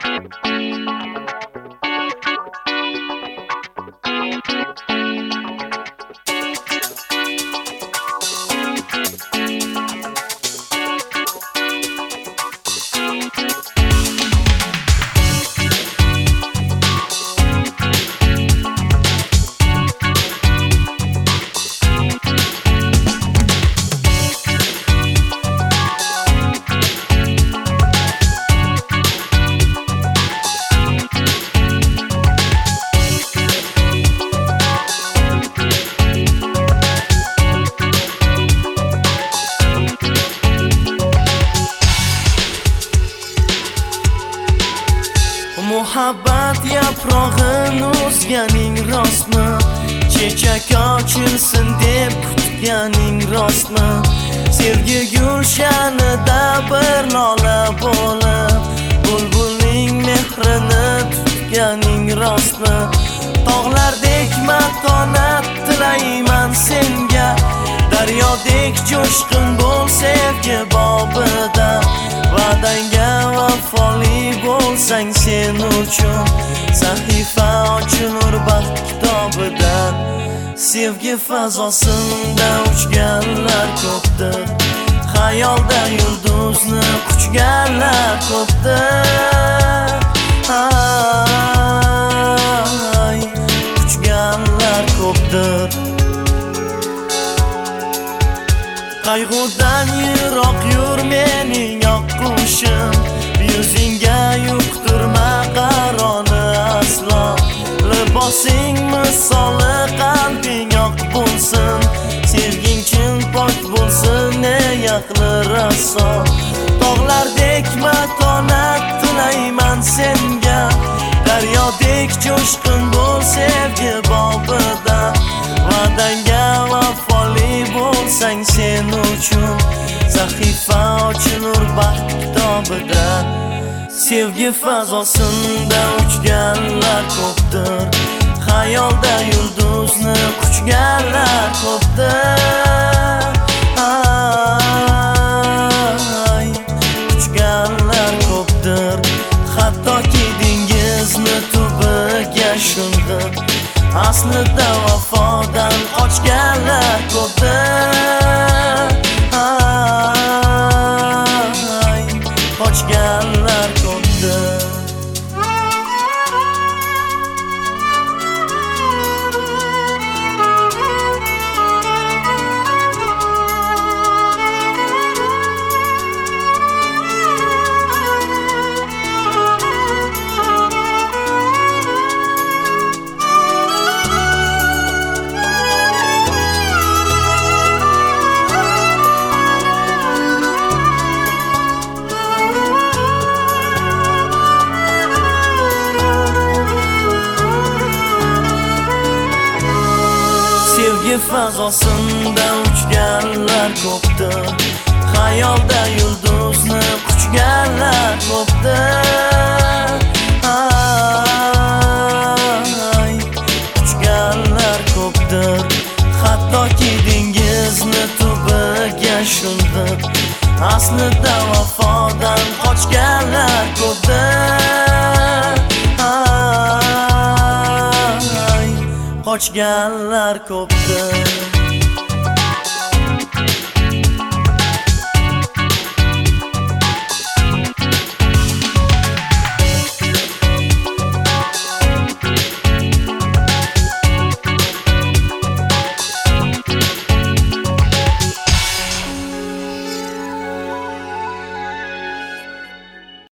Muhabbat yaprog'in o'sganing rostmi? Chechak ochilsin deb kutganing rostmi? Sevgi gulshanida bir lola bo'lib bulbulning mehrini tutganing rostmi? Tog'lardek matonat tilayman senga, daryodek jo'shqin bo'l sevgi bobida. Va'dangga vafoli bo'lsang sen uchun sahifa ochilur baxt kitobida. Sevgi fazosinda uchganlar ko'pdir, xayolda yulduzni quchganlar ko'pdir. Ay, quchganlar ko'pdir. Qayg'udan yiroq yur mening oqqushim, yuzingga yuqtirma qaroni aslo. Libosing misoli qalbing oq bo'lsin, sevging chin pok bo'lsin ey aqli raso. Tog'lardek matonat tilayman senga, daryodek jo'shqin bo'l sevgi bobida. Va'dangga vafoli bo'lsang sen uchun sahifa ochilur baxt kitobida. Sevgi fazosinda uchganlar ko'pdir, xayolda yulduzni quchganlar ko'pdir. Ay, quchganlar ko'pdir. Hattoki dengizni tubiga sho'ng'ib aslida vafodan qochganlar ko'pdir. Ay, qochganlar ko'pdir. Sevgi fazosinda uchganlar ko'pdir, xayolda yulduzni quchganlar ko'pdir. Ay, quchganlar ko'pdir. Hattoki dengizni tubiga sho'ng'ib aslida vafodan qochganlar ko'pdir. Ay, qochganlar ko'pdir.